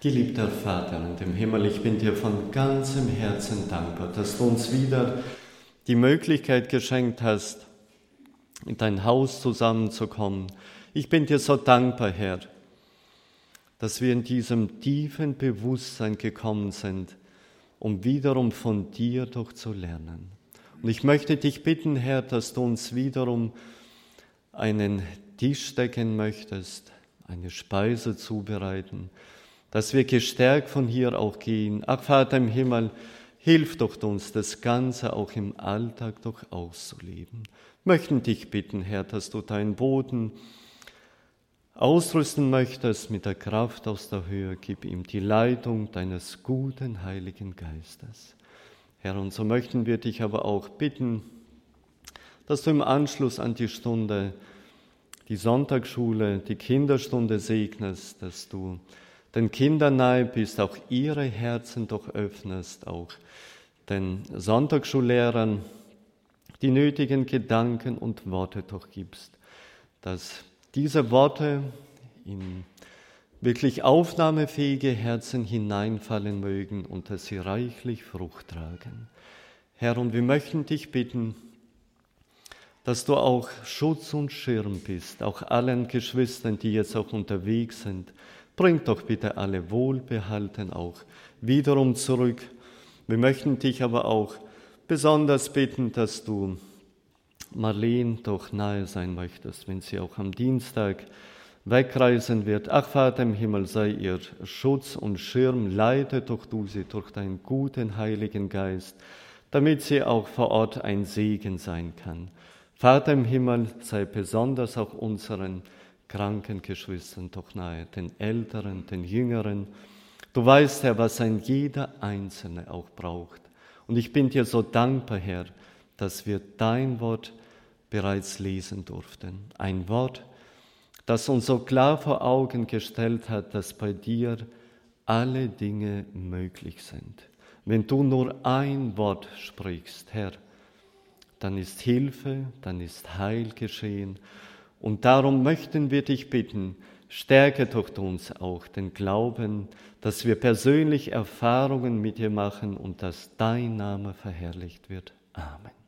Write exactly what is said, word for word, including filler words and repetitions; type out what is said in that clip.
Geliebter Vater im Himmel, ich bin dir von ganzem Herzen dankbar, dass du uns wieder die Möglichkeit geschenkt hast, in dein Haus zusammenzukommen. Ich bin dir so dankbar, Herr, dass wir in diesem tiefen Bewusstsein gekommen sind, um wiederum von dir doch zu lernen. Und ich möchte dich bitten, Herr, dass du uns wiederum einen Tisch decken möchtest, eine Speise zubereiten, dass wir gestärkt von hier auch gehen. Ach, Vater im Himmel, hilf doch uns, das Ganze auch im Alltag doch auszuleben. Wir möchten dich bitten, Herr, dass du deinen Boden ausrüsten möchtest mit der Kraft aus der Höhe. Gib ihm die Leitung deines guten Heiligen Geistes. Herr, und so möchten wir dich aber auch bitten, dass du im Anschluss an die Stunde, die Sonntagsschule, die Kinderstunde segnest, dass du den Kindern nahe bist, auch ihre Herzen doch öffnest, auch den Sonntagsschullehrern die nötigen Gedanken und Worte doch gibst, dass diese Worte in wirklich aufnahmefähige Herzen hineinfallen mögen und dass sie reichlich Frucht tragen. Herr, und wir möchten dich bitten, dass du auch Schutz und Schirm bist, auch allen Geschwistern, die jetzt auch unterwegs sind. Bring doch bitte alle wohlbehalten auch wiederum zurück. Wir möchten dich aber auch besonders bitten, dass du Marleen doch nahe sein möchtest, wenn sie auch am Dienstag wegreisen wird. Ach, Vater im Himmel, sei ihr Schutz und Schirm, leite doch du sie durch deinen guten Heiligen Geist, damit sie auch vor Ort ein Segen sein kann. Vater im Himmel, sei besonders auch unseren kranken Geschwistern doch nahe, den Älteren, den Jüngeren. Du weißt, Herr, was ein jeder Einzelne auch braucht. Und ich bin dir so dankbar, Herr, dass wir dein Wort bereits lesen durften. Ein Wort, das uns so klar vor Augen gestellt hat, dass bei dir alle Dinge möglich sind. Wenn du nur ein Wort sprichst, Herr, dann ist Hilfe, dann ist Heil geschehen. Und darum möchten wir dich bitten, stärke doch uns auch den Glauben, dass wir persönlich Erfahrungen mit dir machen und dass dein Name verherrlicht wird. Amen.